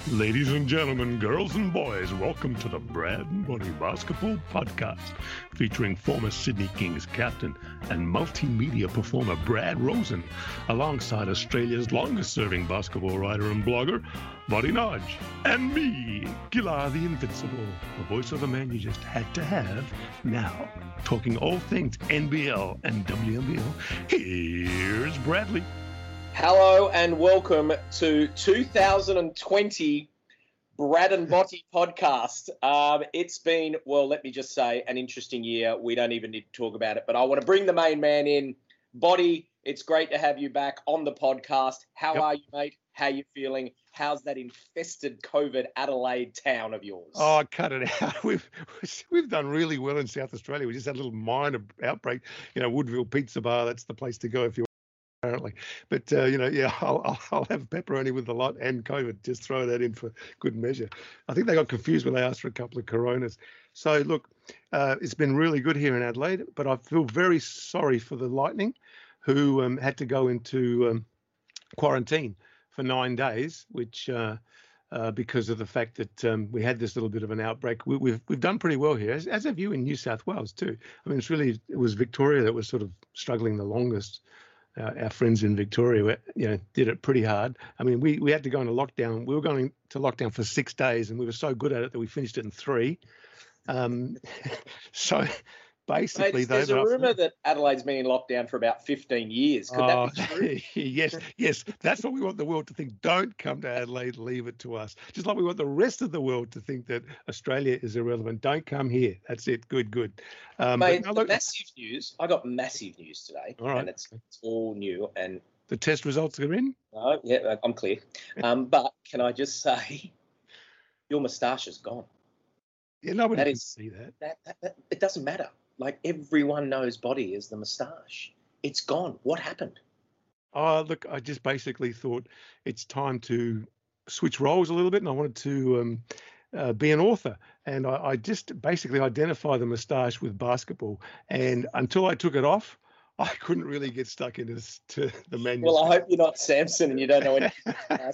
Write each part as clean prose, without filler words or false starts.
Ladies and gentlemen, girls and boys, welcome to the Brad and Buddy Basketball Podcast, featuring former Sydney Kings captain and multimedia performer Brad Rosen, alongside Australia's longest-serving basketball writer and blogger, Buddy Nodge, and me, Gila the Invincible, the voice of the man you just had to have. Now, talking all things NBL and WNBL, here's Bradley. Hello and welcome to 2020 Brad and Botti podcast. It's been, well, let me just say, an interesting year. We don't even need to talk about it, but I want to bring the main man in. Botti, it's great to have you back on the podcast. How are you, mate? How are you feeling? How's that infested COVID Adelaide town of yours? Oh, cut it out. We've done really well in South Australia. We just had a little minor outbreak. You know, Woodville Pizza Bar, that's the place to go if you apparently. But, I'll have pepperoni with the lot and COVID. Just throw that in for good measure. I think they got confused when they asked for a couple of Coronas. So, look, it's been really good here in Adelaide, but I feel very sorry for the Lightning, who had to go into quarantine for 9 days, which because of the fact that we had this little bit of an outbreak. We've done pretty well here, as have you in New South Wales too. I mean, it was Victoria that was sort of struggling the longest. Our friends in Victoria, did it pretty hard. I mean, we had to go into lockdown. We were going to lockdown for 6 days, and we were so good at it that we finished it in 3. So basically, there's a rumour that Adelaide's been in lockdown for about 15 years. Could that be true? Yes. That's what we want the world to think. Don't come to Adelaide, leave it to us. Just like we want the rest of the world to think that Australia is irrelevant. Don't come here. That's it. Good. Mate, massive news. I got massive news today. All right. And it's all new. And the test results are in? No, yeah, I'm clear. But can I just say, your moustache is gone. Yeah, nobody can see that. It doesn't matter. Like, everyone knows Body is the moustache. It's gone. What happened? Oh, look, I just basically thought it's time to switch roles a little bit, and I wanted to be an author. And I just basically identify the moustache with basketball. And until I took it off, I couldn't really get stuck into the manuscript. Well, I hope you're not Samson and you don't know anything.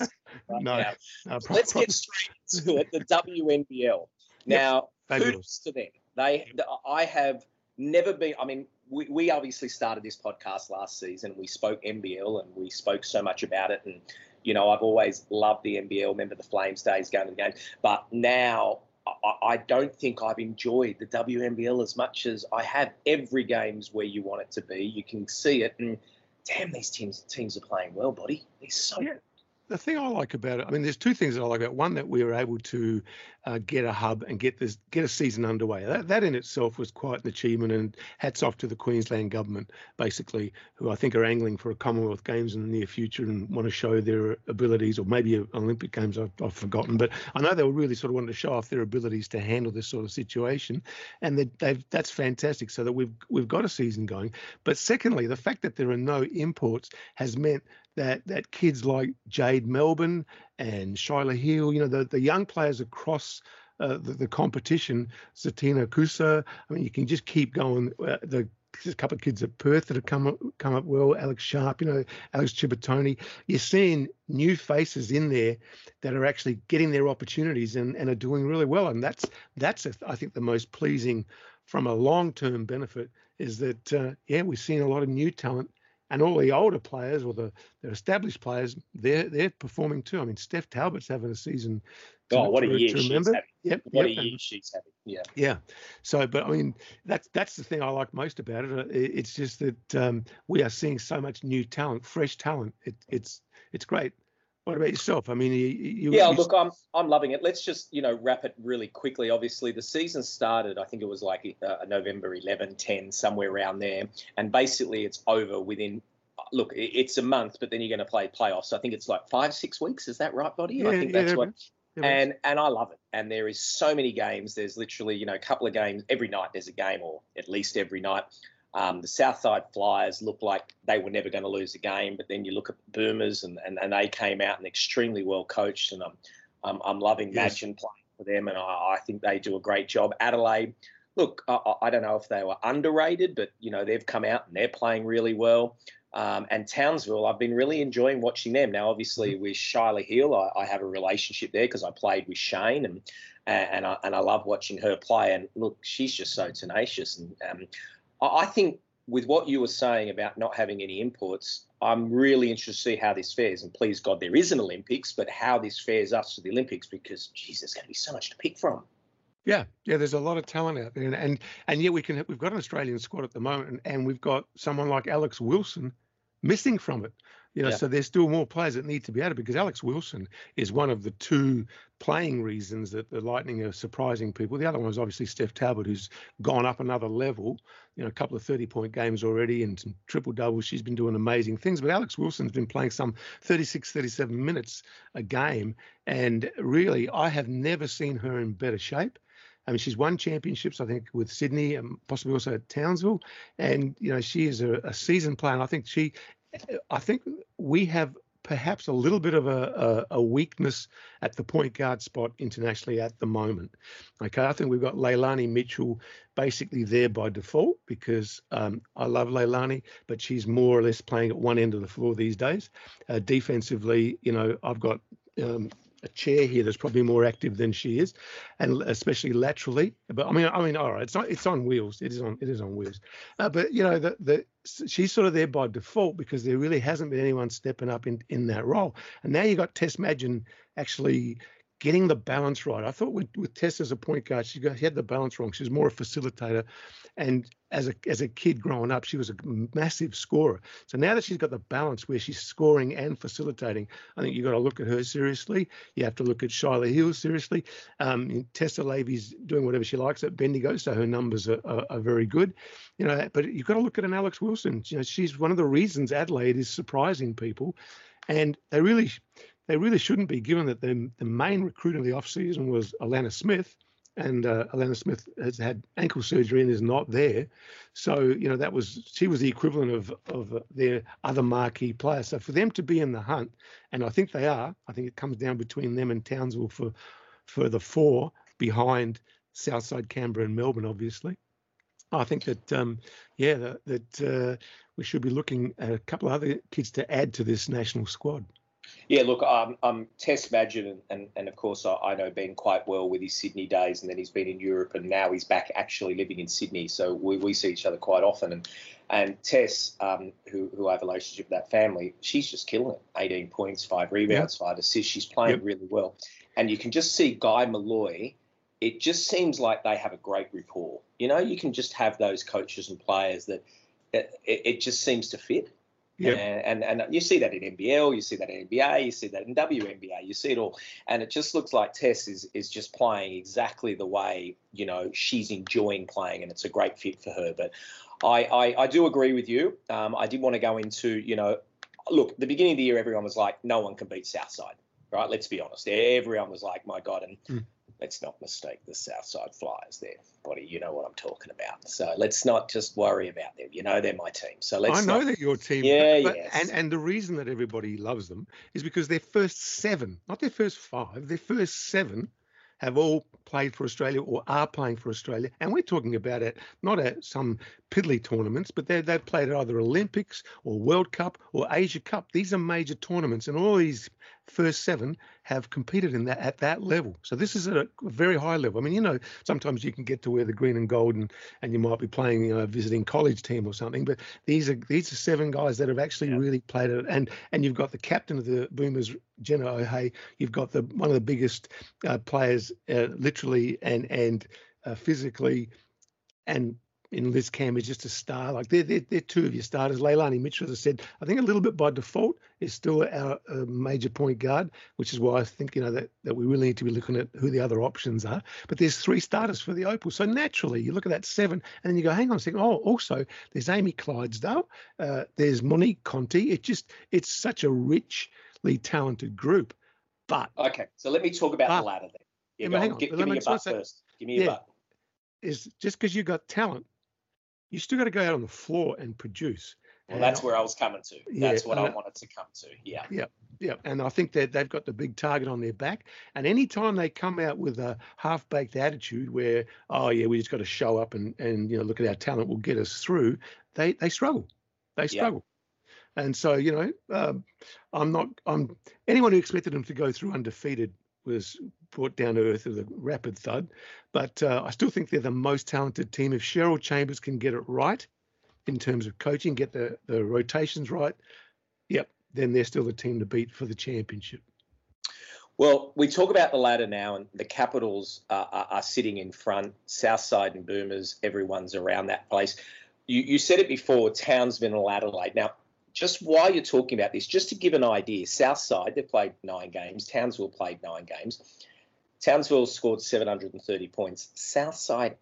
No, let's get straight to it. The WNBL. Now, kudos to them. I have never been. I mean, we obviously started this podcast last season. We spoke NBL and we spoke so much about it. And, I've always loved the NBL. Remember the Flames days going to the game. But now I don't think I've enjoyed the WNBL as much as I have. Every game's where you want it to be. You can see it. And damn, these teams are playing well, Buddy. They're so good. The thing I like about it, I mean, there's 2 things that I like about it. One, that we were able to get a hub and get a season underway. That in itself was quite an achievement, and hats off to the Queensland government, basically, who I think are angling for a Commonwealth Games in the near future and want to show their abilities, or maybe Olympic Games, I've forgotten. But I know they were really sort of wanting to show off their abilities to handle this sort of situation, and that's fantastic, so that we've got a season going. But secondly, the fact that there are no imports has meant that kids like Jade Melbourne and Shyla Hill, the young players across the competition, Zatina Kusa, I mean, you can just keep going. There's a couple of kids at Perth that have come up well. Alex Sharp, Alex Chibatoni. You're seeing new faces in there that are actually getting their opportunities and are doing really well. And that's I think the most pleasing from a long-term benefit is that, we're seeing a lot of new talent. And all the older players, or the established players, they're performing too. I mean, Steph Talbot's having a season. What a year she's having. What a year she's having. Yeah. Yeah. So, but I mean, that's the thing I like most about it. It's just that we are seeing so much new talent, fresh talent. It's great. What about yourself? I mean, look, I'm loving it. Let's just, wrap it really quickly. Obviously, the season started, I think it was like November 11, 10, somewhere around there. And basically it's over within, look, it's a month, but then you're going to play playoffs. So I think it's like 5-6 weeks. Is that right, Buddy? Yeah, I think that's what. And I love it. And there is so many games. There's literally, a couple of games. Every night there's a game, or at least every night. The Southside Flyers looked like they were never going to lose a game, but then you look at the Boomers and they came out and extremely well coached, and I'm loving Madgen playing for them, and I think they do a great job. Adelaide, look, I don't know if they were underrated, but they've come out and they're playing really well. And Townsville, I've been really enjoying watching them. Now, obviously, with Shyla Hill, I have a relationship there because I played with Shane, and I love watching her play. And look, she's just so tenacious. And I think with what you were saying about not having any imports, I'm really interested to see how this fares. And please God, there is an Olympics, but how this fares us to the Olympics, because, geez, there's going to be so much to pick from. Yeah, there's a lot of talent out there, and yet we've got an Australian squad at the moment, and we've got someone like Alex Wilson missing from it. So there's still more players that need to be added, because Alex Wilson is one of the two playing reasons that the Lightning are surprising people. The other one is obviously Steph Talbot, who's gone up another level, a couple of 30-point games already and some triple doubles. She's been doing amazing things, but Alex Wilson's been playing some 36, 37 minutes a game. And really, I have never seen her in better shape. I mean, she's won championships, I think, with Sydney and possibly also at Townsville. And, she is a seasoned player. And I think we have perhaps a little bit of a weakness at the point guard spot internationally at the moment. Okay, I think we've got Leilani Mitchell basically there by default, because I love Leilani, but she's more or less playing at one end of the floor these days. Defensively, I've got a chair here that's probably more active than she is, and especially laterally. But I mean, all right, it's on wheels. It is on wheels. But she's sort of there by default, because there really hasn't been anyone stepping up in that role. And now you got Tess Madgen actually getting the balance right. I thought with Tess as a point guard, she had the balance wrong. She was more a facilitator, and as a kid growing up, she was a massive scorer. So now that she's got the balance where she's scoring and facilitating, I think you've got to look at her seriously. You have to look at Shyla Hill seriously. Tessa Levy's doing whatever she likes at Bendigo, so her numbers are very good. But you've got to look at an Alex Wilson. She's one of the reasons Adelaide is surprising people, and they really shouldn't be, given that the main recruit of the off-season was Alana Smith, and Alana Smith has had ankle surgery and is not there. So, she was the equivalent of their other marquee player. So for them to be in the hunt, and I think they are, I think it comes down between them and Townsville for the four behind Southside, Canberra and Melbourne, obviously. I think that, we should be looking at a couple of other kids to add to this national squad. Yeah, look, Tess Madgen, and of course I know Ben quite well with his Sydney days, and then he's been in Europe, and now he's back actually living in Sydney. So we see each other quite often. And Tess, who I have a relationship with that family, she's just killing it. 18 points, 5 rebounds, 5 assists. She's playing really well. And you can just see Guy Malloy. It just seems like they have a great rapport. You can just have those coaches and players that it just seems to fit. Yep. And you see that in NBL, you see that in NBA, you see that in WNBA, you see it all. And it just looks like Tess is just playing exactly the way, she's enjoying playing, and it's a great fit for her. But I do agree with you. I did want to go into, look, the beginning of the year, everyone was like, no one can beat Southside, right? Let's be honest. Everyone was like, my God. And let's not mistake the Southside Flyers there, buddy. You know what I'm talking about. So let's not just worry about them. They're my team. So let's. I know they're your team. Yeah, yes. And the reason that everybody loves them is because their first 7, not their first 5, their first 7 have all played for Australia or are playing for Australia. And we're talking about it not at some piddly tournaments, but they've played at either Olympics or World Cup or Asia Cup. These are major tournaments, and all these first 7 have competed in that at that level. So this is at a very high level. I mean, sometimes you can get to wear the green and gold and you might be playing, a visiting college team or something. But these are 7 guys that have actually really played it. And you've got the captain of the Boomers, Jenna O'Hay. You've got one of the biggest players, literally and physically, and in Liz Cam is just a star. Like they're 2 of your starters. Leilani Mitchell, as I said, I think a little bit by default is still our major point guard, which is why I think that we really need to be looking at who the other options are. But there's 3 starters for the Opal, so naturally you look at that 7, and then you go, hang on a second. Oh, also there's Amy Clydesdale, there's Monique Conti. It's such a richly talented group. But okay, so let me talk about the ladder then. Yeah, give me your butt first. Give me your butt. Is just because you got talent, you still got to go out on the floor and produce. Well, that's where I was coming to. That's what I wanted to come to. Yeah. And I think that they've got the big target on their back. And any time they come out with a half-baked attitude where, we just got to show up and look at our talent will get us through, they struggle. They struggle. And so, anyone who expected them to go through undefeated was brought down to earth with a rapid thud. But I still think they're the most talented team. If Cheryl Chambers can get it right in terms of coaching, get the rotations right, then they're still the team to beat for the championship. Well, we talk about the ladder now, and the Capitals are sitting in front. Southside and Boomers, everyone's around that place. You said it before, Townsville and Adelaide. Now, just while you're talking about this, just to give an idea, Southside, they played 9 games. Townsville played 9 games. Townsville scored 730 points. Southside,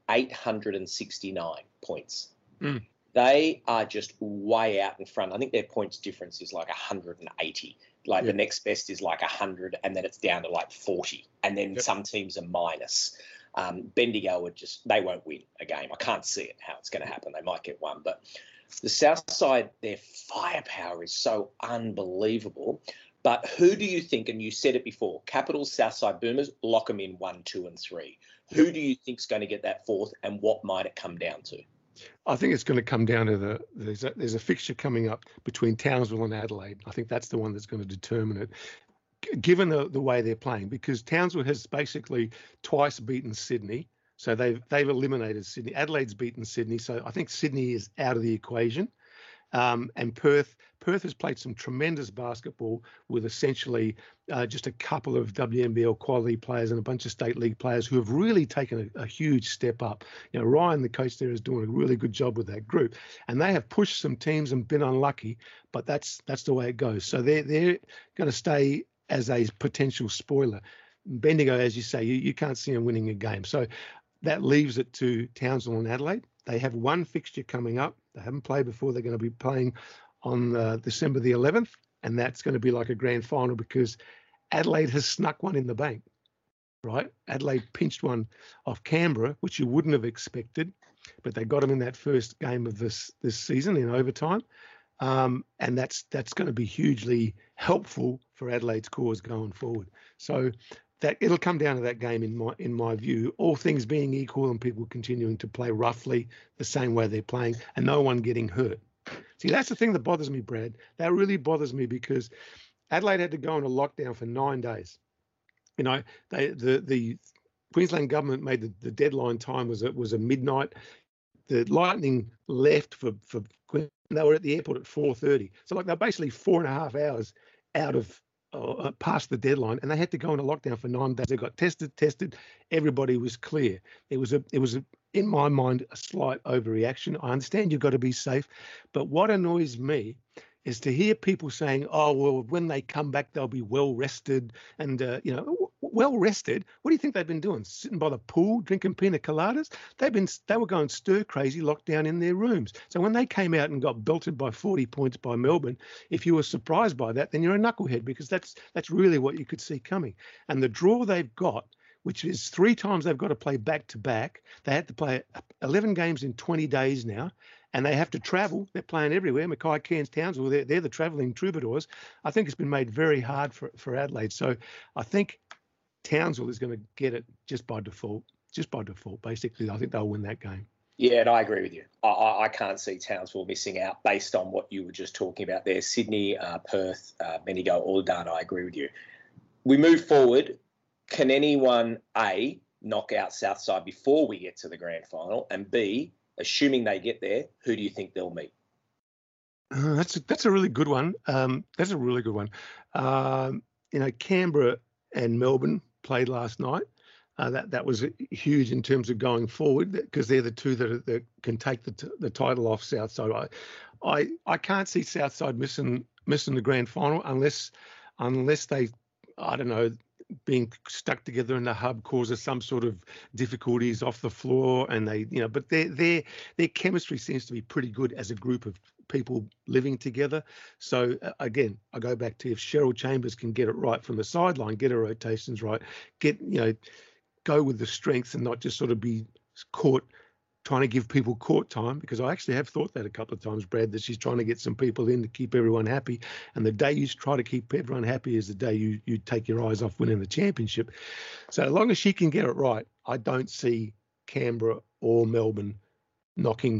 869 points. They are just way out in front. I think their points difference is like 180. The next best is like 100, and then it's down to like 40. And then some teams are minus. Bendigo they won't win a game. I can't see it, how it's going to happen. They might get one. But the South Side, their firepower is so unbelievable. But who do you think, and you said it before, Capitals, Southside Boomers, lock them in 1, 2, and 3. Who do you think's going to get that 4th, and what might it come down to? I think it's going to come down to there's a fixture coming up between Townsville and Adelaide. I think that's the one that's going to determine it, given the way they're playing, because Townsville has basically twice beaten Sydney. So they've eliminated Sydney. Adelaide's beaten Sydney. So I think Sydney is out of the equation. And Perth has played some tremendous basketball with essentially just a couple of WNBL quality players and a bunch of state league players who have really taken a huge step up. Ryan, the coach there, is doing a really good job with that group, and they have pushed some teams and been unlucky, but that's the way it goes. So they're going to stay as a potential spoiler. Bendigo, as you say, you can't see them winning a game. So that leaves it to Townsville and Adelaide. They have one fixture coming up. They haven't played before. They're going to be playing on December the 11th, and that's going to be like a grand final because Adelaide has snuck one in the bank, right? Adelaide pinched one off Canberra, which you wouldn't have expected, but they got them in that first game of this season in overtime, and that's going to be hugely helpful for Adelaide's cause going forward. So that it'll come down to that game in my view, all things being equal and people continuing to play roughly the same way they're playing and no one getting hurt. See, that's the thing that bothers me, Brad. That really bothers me because Adelaide had to go into lockdown for 9 days. The Queensland government made the deadline time was a midnight. The Lightning left for they were at the airport at 4:30. So they're basically 4.5 hours out of past the deadline, and they had to go into lockdown for 9 days. They got tested. Everybody was clear. It was in my mind a slight overreaction. I understand you've got to be safe, but what annoys me is to hear people saying, "Oh, well, when they come back, they'll be well rested." And well rested. What do you think they've been doing? Sitting by the pool, drinking pina coladas? They were going stir crazy, locked down in their rooms. So when they came out and got belted by 40 points by Melbourne, if you were surprised by that, then you're a knucklehead because that's really what you could see coming. And the draw they've got, which is 3 times they've got to play back to back. They had to play 11 games in 20 days now. And they have to travel. They're playing everywhere. Mackay, Cairns, Townsville, they're the travelling troubadours. I think it's been made very hard for Adelaide. So I think Townsville is going to get it just by default. Basically, I think they'll win that game. Yeah, and I agree with you. I can't see Townsville missing out based on what you were just talking about there. Sydney, Perth, Bendigo, all done. I agree with you. We move forward. Can anyone, A, knock out Southside before we get to the grand final? And B, assuming they get there, who do you think they'll meet? That's a really good one. Canberra and Melbourne played last night. That was huge in terms of going forward because they're the two that can take the title off Southside. I can't see Southside missing the grand final unless they, I don't know, being stuck together in the hub causes some sort of difficulties off the floor, and but their chemistry seems to be pretty good as a group of people living together. So again, I go back to if Cheryl Chambers can get it right from the sideline, get her rotations right, go with the strength and not just sort of be caught trying to give people court time, because I actually have thought that a couple of times, Brad, that she's trying to get some people in to keep everyone happy. And the day you try to keep everyone happy is the day you take your eyes off winning the championship. So as long as she can get it right, I don't see Canberra or Melbourne knocking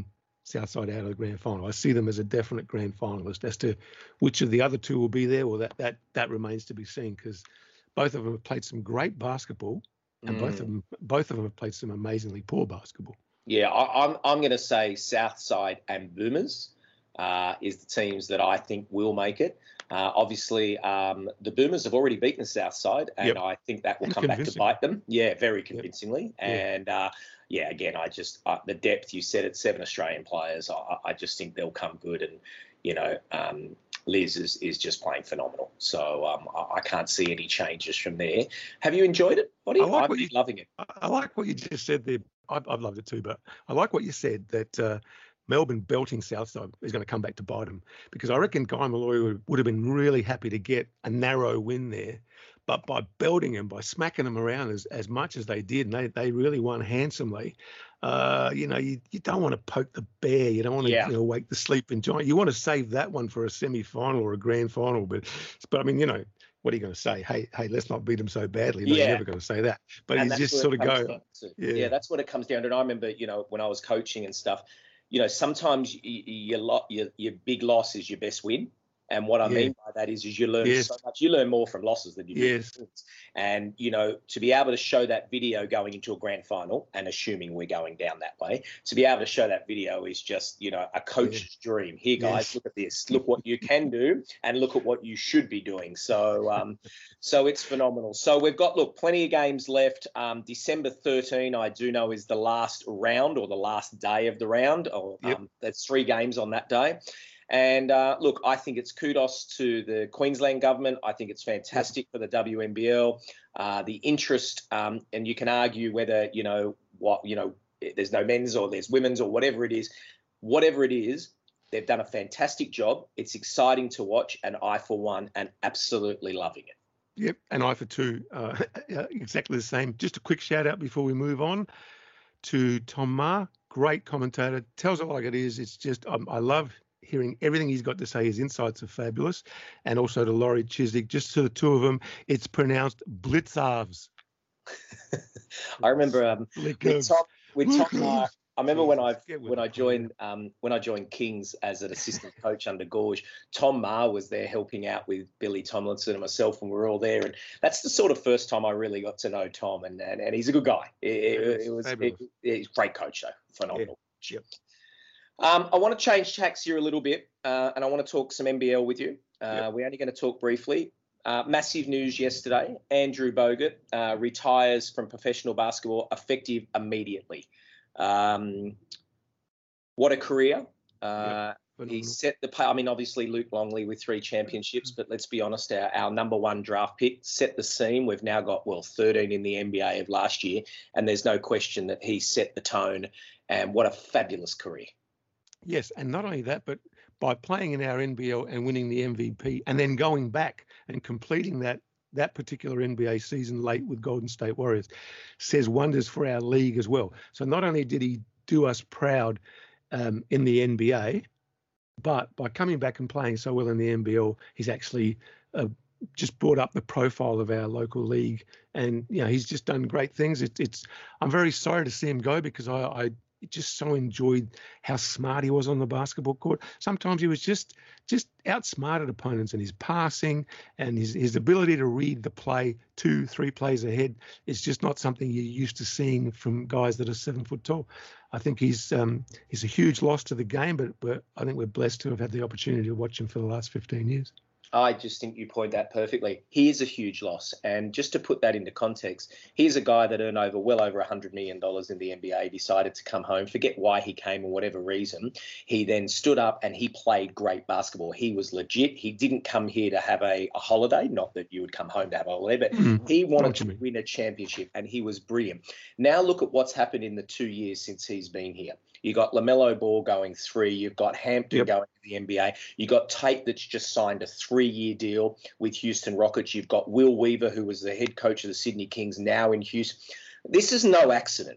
Southside out of the grand final. I see them as a definite grand finalist. As to which of the other two will be there, well, that remains to be seen, because both of them have played some great basketball, and both of them have played some amazingly poor basketball. Yeah, I'm going to say Southside and Boomers is the teams that I think will make it. Obviously, the Boomers have already beaten the Southside, and I think that will come back to bite them. Yeah, very convincingly. Yep. And again, I just the depth, you said it, 7 Australian players. I just think they'll come good, and Liz is just playing phenomenal. So I can't see any changes from there. Have you enjoyed it, buddy? I'm loving it. I like what you just said there. I've loved it too, but I like what you said, that Melbourne belting Southside is going to come back to bite them, because I reckon Guy Malloy would have been really happy to get a narrow win there. But by belting them, by smacking them around as much as they did, and they really won handsomely, you don't want to poke the bear. You don't want to wake the sleeping giant. You want to save that one for a semi-final or a grand final. But I mean, what are you going to say? Hey, let's not beat them so badly. No, you're never going to say that. But you just sort of go. Yeah, that's what it comes down to. And I remember, when I was coaching and stuff, sometimes your big loss is your best win. And what I mean by that is you learn so much. You learn more from losses than you do from wins. And, to be able to show that video going into a grand final, and assuming we're going down that way, to be able to show that video is just, a coach's dream. Here, guys, look at this. Look what you can do, and look at what you should be doing. So so it's phenomenal. So we've got, plenty of games left. December 13, I do know, is the last round, or the last day of the round. There's 3 games on that day. And I think it's kudos to the Queensland government. I think it's fantastic for the WNBL. The interest, and you can argue whether, there's no men's or there's women's or whatever it is. Whatever it is, they've done a fantastic job. It's exciting to watch, and I, for one, am absolutely loving it. Yep, and I, for two, exactly the same. Just a quick shout out before we move on to Tom Ma, great commentator, tells it like it is. It's just, I love hearing everything he's got to say. His insights are fabulous. And also to Laurie Chiswick, just to the two of them, it's pronounced Blitzarves. I remember with Tom, I remember when I joined Kings as an assistant coach under Gorge, Tom Ma was there helping out with Billy Tomlinson and myself, and we were all there. And that's the sort of first time I really got to know Tom, and he's a good guy. He's a great coach, though. Phenomenal. Yeah. Yep. I want to change tacks here a little bit, and I want to talk some NBL with you. We're only going to talk briefly. Massive news yesterday. Andrew Bogut retires from professional basketball effective immediately. What a career. He set the pace. I mean, obviously Luke Longley with 3 championships, but let's be honest, our number 1 draft pick set the scene. We've now got, 13 in the NBA of last year, and there's no question that he set the tone, and what a fabulous career. Yes, and not only that, but by playing in our NBL and winning the MVP, and then going back and completing that particular NBA season late with Golden State Warriors, says wonders for our league as well. So not only did he do us proud in the NBA, but by coming back and playing so well in the NBL, he's actually just brought up the profile of our local league, and he's just done great things. I'm very sorry to see him go, because I just so enjoyed how smart he was on the basketball court. Sometimes he was just outsmarted opponents, and his passing and his ability to read the play 2-3 plays ahead is just not something you're used to seeing from guys that are 7 foot tall. I think he's a huge loss to the game, but I think we're blessed to have had the opportunity to watch him for the last 15 years. I just think you point that perfectly. He is a huge loss. And just to put that into context, here's a guy that earned well over $100 million in the NBA, decided to come home, forget why he came or whatever reason. He then stood up and he played great basketball. He was legit. He didn't come here to have a holiday, not that you would come home to have a holiday, but he wanted to win a championship, and he was brilliant. Now look at what's happened in the 2 years since he's been here. You got LaMelo Ball going 3. You've got Hampton going to the NBA. You got Tate that's just signed a 3-year deal with Houston Rockets. You've got Will Weaver, who was the head coach of the Sydney Kings, now in Houston. This is no accident.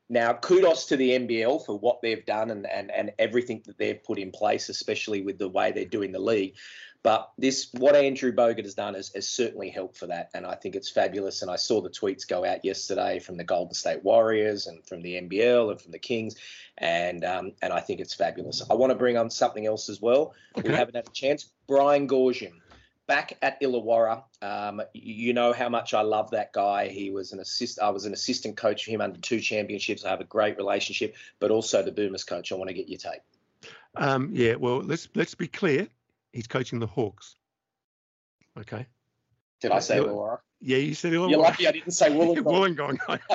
Now, kudos to the NBL for what they've done and everything that they've put in place, especially with the way they're doing the league. But what Andrew Bogut has done has certainly helped for that, and I think it's fabulous. And I saw the tweets go out yesterday from the Golden State Warriors and from the NBL and from the Kings, and I think it's fabulous. I want to bring on something else as well. Okay. We haven't had a chance. Brian Goorjian, back at Illawarra. You know how much I love that guy. I was an assistant coach for him under 2 championships. I have a great relationship, but also the Boomers coach. I want to get your take. Yeah, well, let's be clear. He's coaching the Hawks. Okay. Did I say Illawarra? Yeah, you said Illawarra. You're lucky I didn't say Wollongong.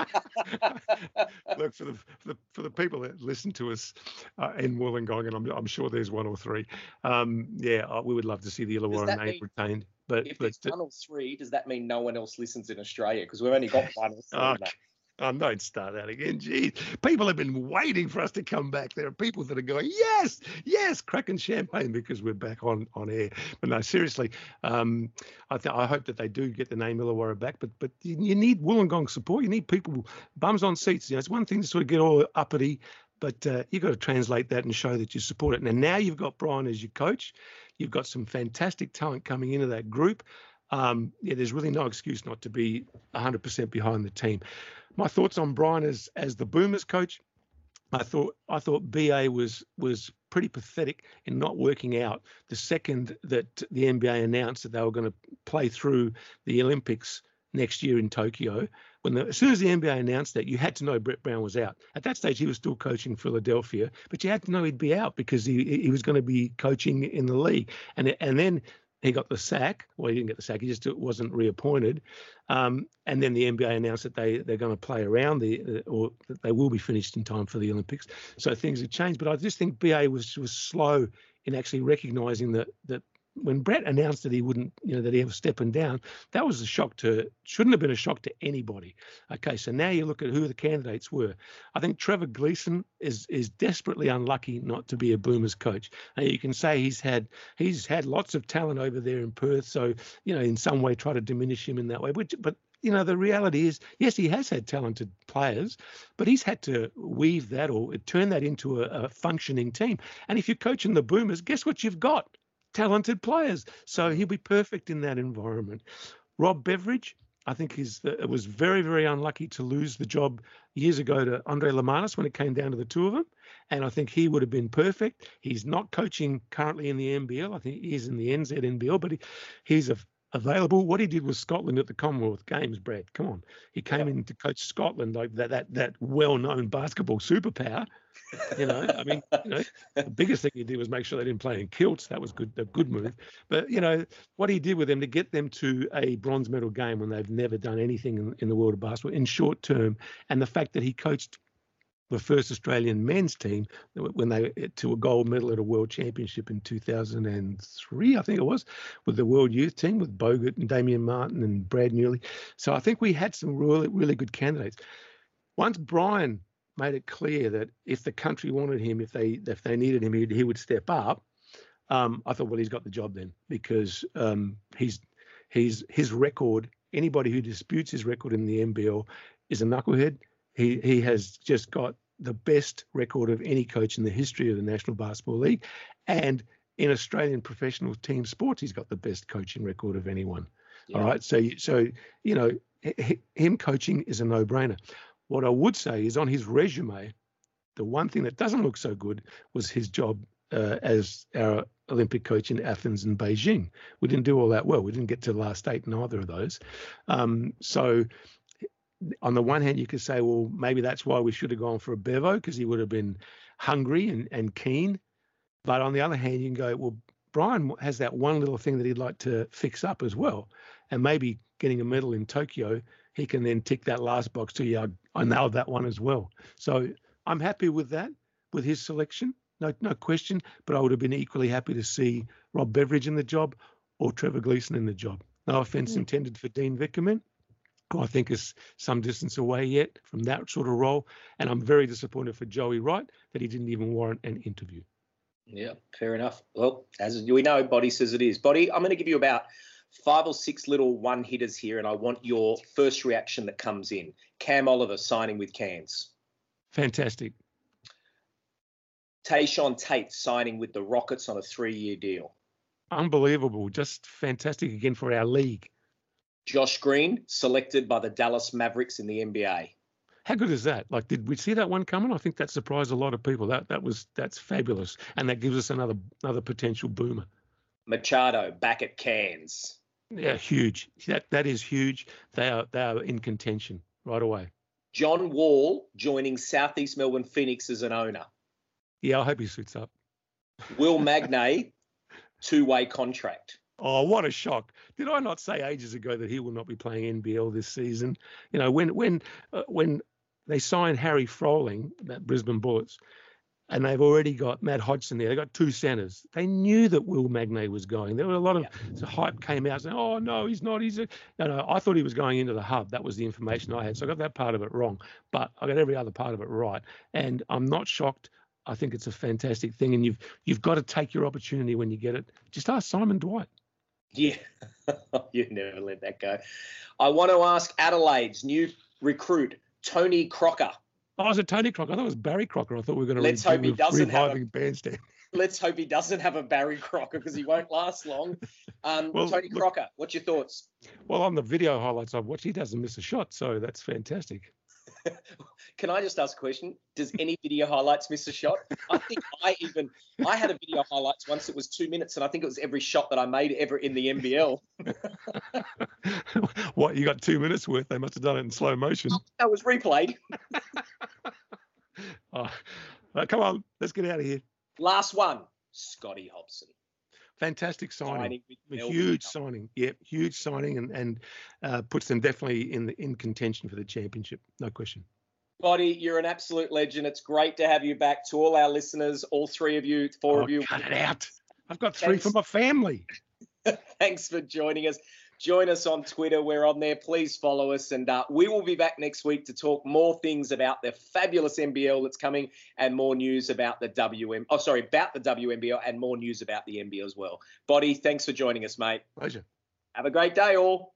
Look, for the people that listen to us in Wollongong, and I'm sure there's 1 or 3. We would love to see the Illawarra name retained. But if there's 1 or 3, does that mean no one else listens in Australia? Because we've only got 1 or 3. Don't start that again. Geez, people have been waiting for us to come back. There are people that are going, yes, cracking champagne because we're back on air. But no, seriously, I hope that they do get the name Illawarra back. But you need Wollongong support. You need people, bums on seats. It's one thing to sort of get all uppity, but you've got to translate that and show that you support it. And now you've got Brian as your coach. You've got some fantastic talent coming into that group. There's really no excuse not to be 100% behind the team. My thoughts on Brian as the Boomers coach, I thought BA was pretty pathetic in not working out the second that the NBA announced that they were going to play through the Olympics next year in Tokyo. As soon as the NBA announced that, you had to know Brett Brown was out. At that stage, he was still coaching Philadelphia, but you had to know he'd be out because he was going to be coaching in the league. And then he got the sack. Well, he didn't get the sack. He just wasn't reappointed. And then the NBA announced that they're going to play around or that they will be finished in time for the Olympics. So things have changed. But I just think BA was slow in actually recognising that when Brett announced that he wouldn't, that he was stepping down, that was shouldn't have been a shock to anybody. Okay, so now you look at who the candidates were. I think Trevor Gleeson is desperately unlucky not to be a Boomers coach. And you can say he's had lots of talent over there in Perth, so in some way try to diminish him in that way. But the reality is, yes, he has had talented players, but he's had to weave that or turn that into a functioning team. And if you're coaching the Boomers, guess what you've got? Talented players. So he'll be perfect in that environment. Rob Beveridge, I think was very, very unlucky to lose the job years ago to Andre Lamanis when it came down to the 2 of them. And I think he would have been perfect. He's not coaching currently in the NBL. I think he's in the NZNBL, but he's available. What he did with Scotland at the Commonwealth Games, Brad, come on. He came in to coach Scotland, like that well-known basketball superpower. The biggest thing he did was make sure they didn't play in kilts. That was a good move. But, what he did with them to get them to a bronze medal game when they've never done anything in the world of basketball in short term, and the fact that he coached the first Australian men's team when they to a gold medal at a world championship in 2003, I think it was, with the world youth team with Bogut and Damian Martin and Brad Newley. So I think we had some really, really good candidates. Once Brian made it clear that if the country wanted him, if they needed him, he would step up. I thought, well, he's got the job then, because his record. Anybody who disputes his record in the NBL is a knucklehead. He has just got the best record of any coach in the history of the National Basketball League, and in Australian professional team sports, he's got the best coaching record of anyone. Yeah. All right, so him coaching is a no-brainer. What I would say is on his resume, the one thing that doesn't look so good was his job as our Olympic coach in Athens and Beijing. We didn't do all that well. We didn't get to the last 8 in either of those. So on the one hand, you could say, well, maybe that's why we should have gone for a Bevo, because he would have been hungry and keen. But on the other hand, you can go, well, Brian has that one little thing that he'd like to fix up as well. And maybe getting a medal in Tokyo, he can then tick that last box too. Yeah, I nailed that one as well. So I'm happy with that, with his selection, no question. But I would have been equally happy to see Rob Beveridge in the job or Trevor Gleeson in the job. No offence intended for Dean Vickerman, who I think is some distance away yet from that sort of role. And I'm very disappointed for Joey Wright that he didn't even warrant an interview. Yeah, fair enough. Well, as we know, Body says it is. Body, I'm going to give you about 5 or 6 little one-hitters here, and I want your first reaction that comes in. Cam Oliver signing with Cairns. Fantastic. Tayshaun Tate signing with the Rockets on a 3-year deal. Unbelievable. Just fantastic again for our league. Josh Green selected by the Dallas Mavericks in the NBA. How good is that? Like, did we see that one coming? I think that surprised a lot of people. That's fabulous, and that gives us another potential boomer. Machado back at Cairns. Yeah, huge. That is huge. They are in contention right away. John Wall joining Southeast Melbourne Phoenix as an owner. Yeah, I hope he suits up. Will Magnay, 2-way contract. Oh, what a shock. Did I not say ages ago that he will not be playing NBL this season? You know, when they signed Harry Froling, that Brisbane Bullets, and they've already got Matt Hodgson there. They've got 2 centres. They knew that Will Magnay was going. There were a lot of hype came out saying, oh, no, he's not. No, I thought he was going into the hub. That was the information I had. So I got that part of it wrong. But I got every other part of it right. And I'm not shocked. I think it's a fantastic thing. And you've got to take your opportunity when you get it. Just ask Simon Dwight. Yeah, you never let that go. I want to ask Adelaide's new recruit, Tony Crocker. Oh, is it Tony Crocker? I thought it was Barry Crocker. I thought we were going to Let's hope he doesn't have a Bandstand. Let's hope he doesn't have a Barry Crocker because he won't last long. Tony Crocker, what's your thoughts? Well, on the video highlights I've watched, he doesn't miss a shot, so that's fantastic. Can I just ask a question? Does any video highlights miss a shot? I think I had a video highlights once. It was 2 minutes, and I think it was every shot that I made ever in the NBL. What, you got 2 minutes worth? They must have done it in slow motion. That was replayed. Come on, let's get out of here. Last one, Scotty Hobson. Fantastic signing. A huge signing. Yeah, huge signing and puts them definitely in contention for the championship. No question. Scotty, you're an absolute legend. It's great to have you back. To all our listeners, all 3 of you, 4 of you. Cut it out. I've got 3 for my family. Thanks for joining us. Join us on Twitter. We're on there. Please follow us. And we will be back next week to talk more things about the fabulous NBL that's coming and more news about the about the WNBL and more news about the NBL as well. Boddy, thanks for joining us, mate. Pleasure. Have a great day, all.